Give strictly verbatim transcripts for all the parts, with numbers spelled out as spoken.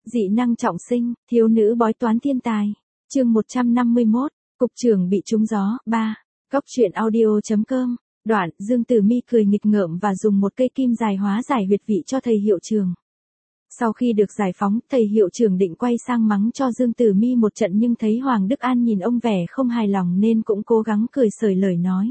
Dị năng trọng sinh, thiếu nữ bói toán thiên tài. Chương một trăm năm mươi mốt, cục trưởng bị trúng gió, ba. Góc truyện audio chấm com. Đoạn, Dương Tử Mi cười nghịch ngợm và dùng một cây kim dài hóa giải huyệt vị cho thầy hiệu trưởng. Sau khi được giải phóng, thầy hiệu trưởng định quay sang mắng cho Dương Tử Mi một trận nhưng thấy Hoàng Đức An nhìn ông vẻ không hài lòng nên cũng cố gắng cười xởi lời nói.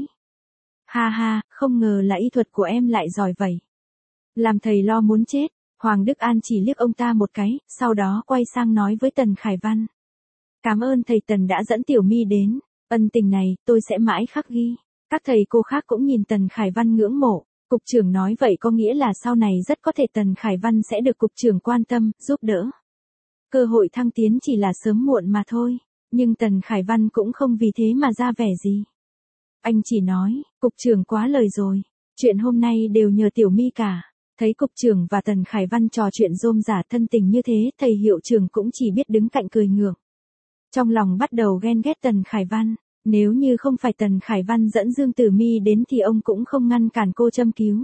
Ha ha, không ngờ là y thuật của em lại giỏi vậy. Làm thầy lo muốn chết. Hoàng Đức An chỉ liếc ông ta một cái, sau đó quay sang nói với Tần Khải Văn. Cảm ơn thầy Tần đã dẫn Tiểu Mi đến, ân tình này tôi sẽ mãi khắc ghi. Các thầy cô khác cũng nhìn Tần Khải Văn ngưỡng mộ, cục trưởng nói vậy có nghĩa là sau này rất có thể Tần Khải Văn sẽ được cục trưởng quan tâm, giúp đỡ. Cơ hội thăng tiến chỉ là sớm muộn mà thôi, nhưng Tần Khải Văn cũng không vì thế mà ra vẻ gì. Anh chỉ nói, cục trưởng quá lời rồi, chuyện hôm nay đều nhờ Tiểu Mi cả. Thấy cục trưởng và Tần Khải Văn trò chuyện rôm rả thân tình như thế, thầy hiệu trưởng cũng chỉ biết đứng cạnh cười ngược. Trong lòng bắt đầu ghen ghét Tần Khải Văn, nếu như không phải Tần Khải Văn dẫn Dương Tử Mi đến thì ông cũng không ngăn cản cô châm cứu.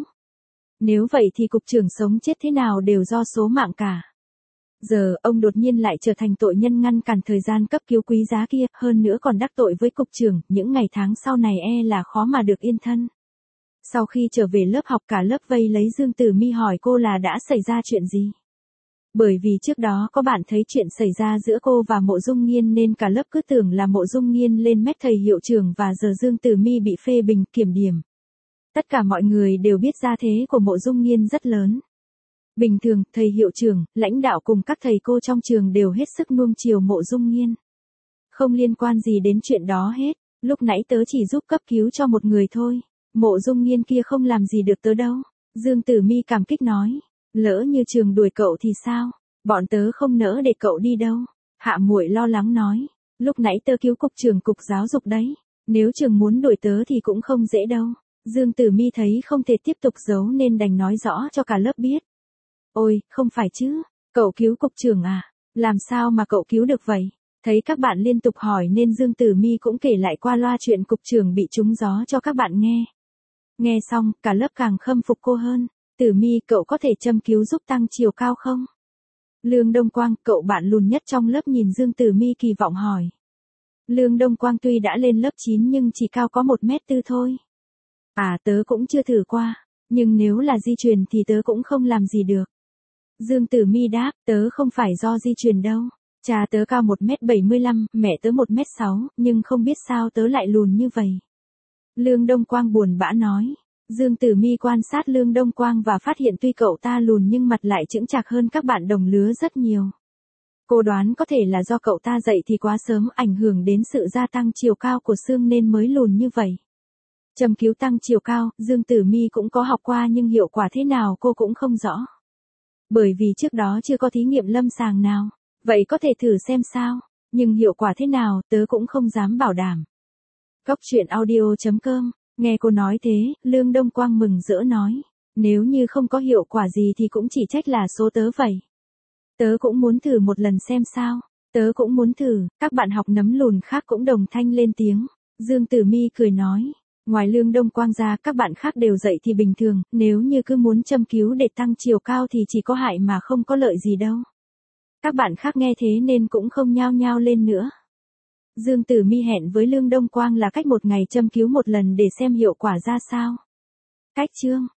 Nếu vậy thì cục trưởng sống chết thế nào đều do số mạng cả. Giờ ông đột nhiên lại trở thành tội nhân ngăn cản thời gian cấp cứu quý giá kia, hơn nữa còn đắc tội với cục trưởng, những ngày tháng sau này e là khó mà được yên thân. Sau khi trở về lớp học cả lớp vây lấy Dương Tử Mi hỏi cô là đã xảy ra chuyện gì. Bởi vì trước đó có bạn thấy chuyện xảy ra giữa cô và Mộ Dung Nghiên nên cả lớp cứ tưởng là Mộ Dung Nghiên lên mét thầy hiệu trưởng và giờ Dương Tử Mi bị phê bình kiểm điểm. Tất cả mọi người đều biết gia thế của Mộ Dung Nghiên rất lớn. Bình thường, thầy hiệu trưởng, lãnh đạo cùng các thầy cô trong trường đều hết sức nuông chiều Mộ Dung Nghiên. Không liên quan gì đến chuyện đó hết, lúc nãy tớ chỉ giúp cấp cứu cho một người thôi. Mộ Dung Nghiên kia không làm gì được tớ đâu. Dương Tử Mi cảm kích nói. Lỡ như trường đuổi cậu thì sao? Bọn tớ không nỡ để cậu đi đâu. Hạ Muội lo lắng nói. Lúc nãy tớ cứu cục trưởng cục giáo dục đấy. Nếu trường muốn đuổi tớ thì cũng không dễ đâu. Dương Tử Mi thấy không thể tiếp tục giấu nên đành nói rõ cho cả lớp biết. Ôi, không phải chứ. Cậu cứu cục trưởng à? Làm sao mà cậu cứu được vậy? Thấy các bạn liên tục hỏi nên Dương Tử Mi cũng kể lại qua loa chuyện cục trưởng bị trúng gió cho các bạn nghe. Nghe xong, cả lớp càng khâm phục cô hơn. Tử Mi, cậu có thể châm cứu giúp tăng chiều cao không? Lương Đông Quang, cậu bạn lùn nhất trong lớp nhìn Dương Tử Mi kỳ vọng hỏi. Lương Đông Quang tuy đã lên lớp chín nhưng chỉ cao có một mét tư thôi. À, tớ cũng chưa thử qua, nhưng nếu là di truyền thì tớ cũng không làm gì được. Dương Tử Mi đáp, tớ không phải do di truyền đâu. Cha tớ cao một mét bảy mươi lăm, mẹ tớ một mét sáu, nhưng không biết sao tớ lại lùn như vậy. Lương Đông Quang buồn bã nói. Dương Tử Mi quan sát Lương Đông Quang và phát hiện tuy cậu ta lùn nhưng mặt lại chững chạc hơn các bạn đồng lứa rất nhiều. Cô đoán có thể là do cậu ta dậy thì quá sớm ảnh hưởng đến sự gia tăng chiều cao của xương nên mới lùn như vậy. Châm cứu tăng chiều cao, Dương Tử Mi cũng có học qua nhưng hiệu quả thế nào cô cũng không rõ. Bởi vì trước đó chưa có thí nghiệm lâm sàng nào, vậy có thể thử xem sao, nhưng hiệu quả thế nào tớ cũng không dám bảo đảm. Góc truyện audio chấm com. Nghe cô nói thế, Lương Đông Quang mừng rỡ nói. Nếu như không có hiệu quả gì thì cũng chỉ trách là số tớ vậy. Tớ cũng muốn thử một lần xem sao. Tớ cũng muốn thử, các bạn học nấm lùn khác cũng đồng thanh lên tiếng. Dương Tử Mi cười nói. Ngoài Lương Đông Quang ra các bạn khác đều dậy thì bình thường, nếu như cứ muốn châm cứu để tăng chiều cao thì chỉ có hại mà không có lợi gì đâu. Các bạn khác nghe thế nên cũng không nhao nhao lên nữa. Dương Tử Mi hẹn với Lương Đông Quang là cách một ngày châm cứu một lần để xem hiệu quả ra sao. Cách chương